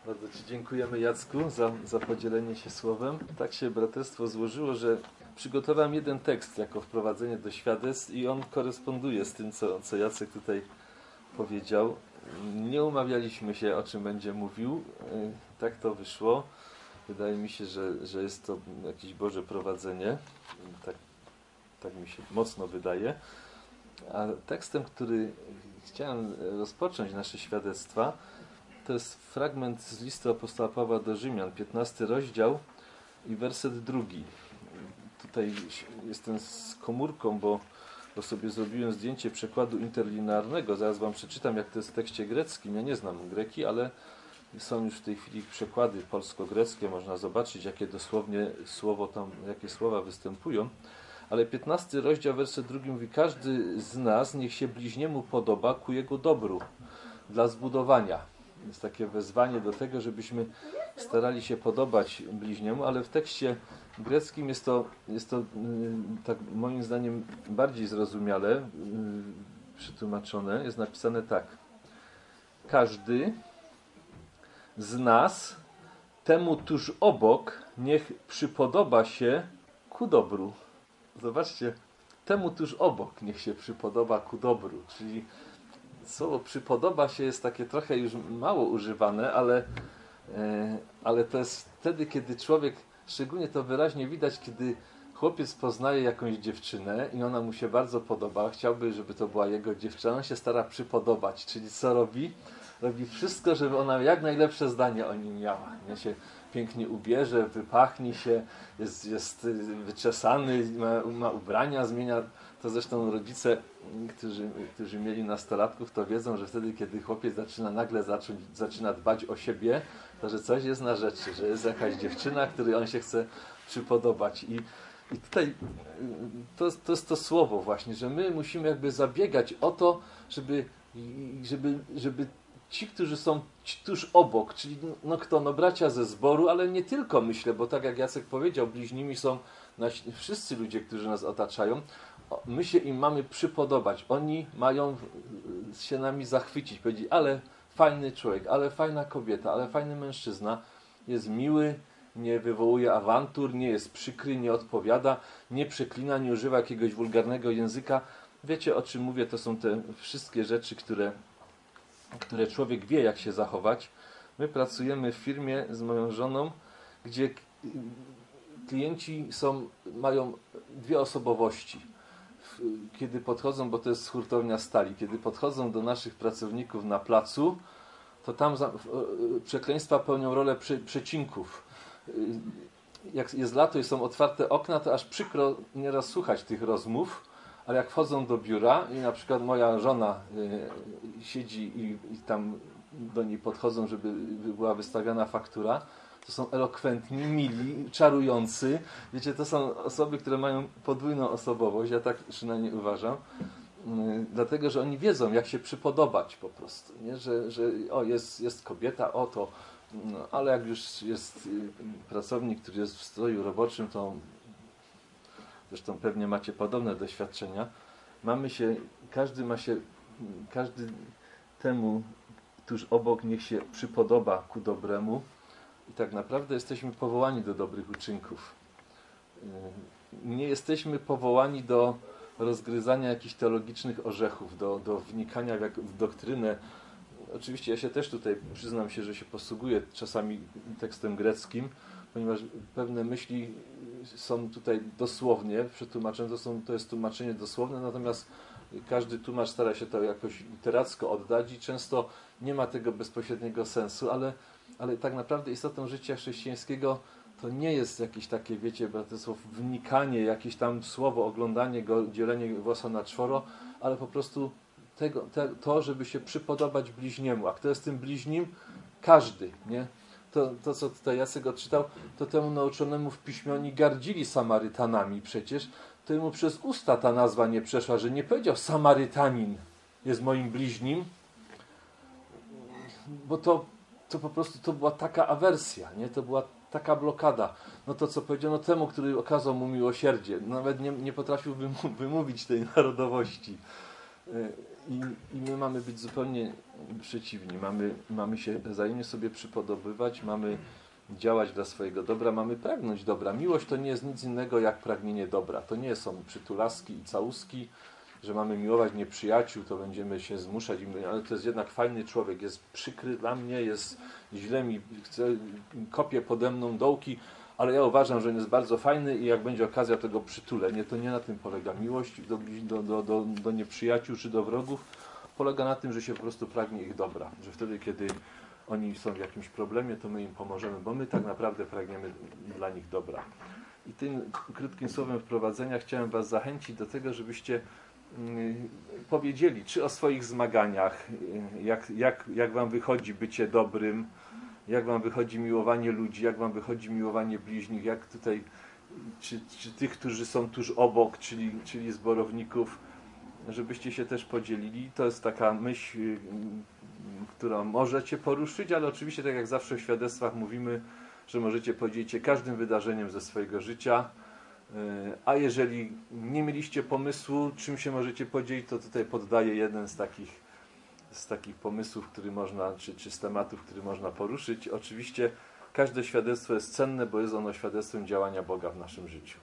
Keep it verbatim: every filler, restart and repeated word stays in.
Bardzo Ci dziękujemy, Jacku, za, za podzielenie się słowem. Tak się braterstwo złożyło, że przygotowałem jeden tekst jako wprowadzenie do świadectw i on koresponduje z tym, co, co Jacek tutaj powiedział. Nie umawialiśmy się, o czym będzie mówił. Tak to wyszło. Wydaje mi się, że, że jest to jakieś Boże prowadzenie. Tak, tak mi się mocno wydaje. A tekstem, który chciałem rozpocząć nasze świadectwa, to jest fragment z listu apostoła Pawła do Rzymian, piętnasty rozdział i werset drugi. Tutaj jestem z komórką, bo, bo sobie zrobiłem zdjęcie przekładu interlinearnego. Zaraz wam przeczytam, jak to jest w tekście greckim. Ja nie znam greki, ale są już w tej chwili przekłady polsko-greckie. Można zobaczyć, jakie dosłownie słowo tam, jakie słowa występują. Ale piętnasty rozdział, werset drugi mówi: każdy z nas niech się bliźniemu podoba ku jego dobru, dla zbudowania. Jest takie wezwanie do tego, żebyśmy starali się podobać bliźniemu, ale w tekście greckim jest to, jest to tak moim zdaniem bardziej zrozumiale przetłumaczone. Jest napisane tak: każdy z nas temu tuż obok niech przypodoba się ku dobru. Zobaczcie, temu tuż obok niech się przypodoba ku dobru, czyli słowo przypodoba się jest takie trochę już mało używane, ale, e, ale to jest wtedy, kiedy człowiek, szczególnie to wyraźnie widać, kiedy chłopiec poznaje jakąś dziewczynę i ona mu się bardzo podoba, chciałby, żeby to była jego dziewczyna, on się stara przypodobać, czyli co robi? Robi wszystko, żeby ona jak najlepsze zdanie o nim miała. Nie się pięknie ubierze, wypachnie się, jest, jest wyczesany, ma, ma ubrania, zmienia. To zresztą rodzice, którzy, którzy mieli nastolatków, to wiedzą, że wtedy, kiedy chłopiec zaczyna nagle zacząć, zaczyna dbać o siebie, to że coś jest na rzeczy, że jest jakaś dziewczyna, której on się chce przypodobać. I, i tutaj to, to jest to słowo właśnie, że my musimy jakby zabiegać o to, żeby, żeby, żeby ci, którzy są tuż obok, czyli no kto, no bracia ze zboru, ale nie tylko, myślę, bo tak jak Jacek powiedział, bliźnimi są nasi, wszyscy ludzie, którzy nas otaczają. My się im mamy przypodobać. Oni mają się nami zachwycić, powiedzieć: ale fajny człowiek, ale fajna kobieta, ale fajny mężczyzna, jest miły, nie wywołuje awantur, nie jest przykry, nie odpowiada, nie przeklina, nie używa jakiegoś wulgarnego języka. Wiecie, o czym mówię? To są te wszystkie rzeczy, które które człowiek wie, jak się zachować. My pracujemy w firmie z moją żoną, gdzie klienci są, mają dwie osobowości. Kiedy podchodzą, bo to jest hurtownia stali, kiedy podchodzą do naszych pracowników na placu, to tam za, przekleństwa pełnią rolę prze, przecinków. Jak jest lato i są otwarte okna, to aż przykro nieraz słuchać tych rozmów. Ale jak wchodzą do biura i na przykład moja żona y, siedzi i, i tam do niej podchodzą, żeby była wystawiana faktura, to są elokwentni, mili, czarujący. Wiecie, to są osoby, które mają podwójną osobowość, ja tak przynajmniej uważam, y, dlatego, że oni wiedzą, jak się przypodobać po prostu, nie? Że, że o, jest, jest kobieta, o to, no, ale jak już jest y, pracownik, który jest w stroju roboczym, to zresztą pewnie macie podobne doświadczenia. Mamy się, każdy ma się, każdy temu tuż obok niech się przypodoba ku dobremu. I tak naprawdę jesteśmy powołani do dobrych uczynków. Nie jesteśmy powołani do rozgryzania jakichś teologicznych orzechów, do, do wnikania w, jak, w doktrynę. Oczywiście ja się też tutaj przyznam się, że się posługuję czasami tekstem greckim, ponieważ pewne myśli są tutaj dosłownie przetłumaczone, to, są, to jest tłumaczenie dosłowne, natomiast każdy tłumacz stara się to jakoś literacko oddać i często nie ma tego bezpośredniego sensu, ale, ale tak naprawdę istotą życia chrześcijańskiego to nie jest jakieś takie, wiecie, braterstwo, wnikanie, jakieś tam słowo, oglądanie go, dzielenie włosa na czworo, ale po prostu tego, te, to, żeby się przypodobać bliźniemu. A kto jest tym bliźnim? Każdy, nie? To, to, co tutaj Jacek odczytał, to temu nauczonemu w piśmie oni gardzili Samarytanami przecież. To mu przez usta ta nazwa nie przeszła, że nie powiedział Samarytanin jest moim bliźnim, bo to, to po prostu to była taka awersja, nie? To była taka blokada. No to co powiedziano temu, który okazał mu miłosierdzie, nawet nie, nie potrafił wymówić tej narodowości. I, I my mamy być zupełnie przeciwni. Mamy, mamy się wzajemnie sobie przypodobywać, mamy działać dla swojego dobra, mamy pragnąć dobra. Miłość to nie jest nic innego jak pragnienie dobra. To nie są przytulaski i całuski, że mamy miłować nieprzyjaciół, to będziemy się zmuszać, ale to jest jednak fajny człowiek, jest przykry dla mnie, jest źle mi, chce, kopie pode mną dołki, ale ja uważam, że on jest bardzo fajny i jak będzie okazja, to go przytulę. Nie, to nie na tym polega miłość do, do, do, do, do nieprzyjaciół czy do wrogów. Polega na tym, że się po prostu pragnie ich dobra. Że wtedy, kiedy oni są w jakimś problemie, to my im pomożemy, bo my tak naprawdę pragniemy dla nich dobra. I tym krótkim słowem wprowadzenia chciałem was zachęcić do tego, żebyście powiedzieli, czy o swoich zmaganiach, jak, jak, jak wam wychodzi bycie dobrym, jak wam wychodzi miłowanie ludzi, jak wam wychodzi miłowanie bliźnich, jak tutaj, czy, czy tych, którzy są tuż obok, czyli, czyli zborowników, żebyście się też podzielili. To jest taka myśl, którą możecie poruszyć, ale oczywiście, tak jak zawsze w świadectwach mówimy, że możecie podzielić się każdym wydarzeniem ze swojego życia. A jeżeli nie mieliście pomysłu, czym się możecie podzielić, to tutaj poddaję jeden z takich, z takich pomysłów, który można, czy, czy z tematów, który można poruszyć. Oczywiście każde świadectwo jest cenne, bo jest ono świadectwem działania Boga w naszym życiu.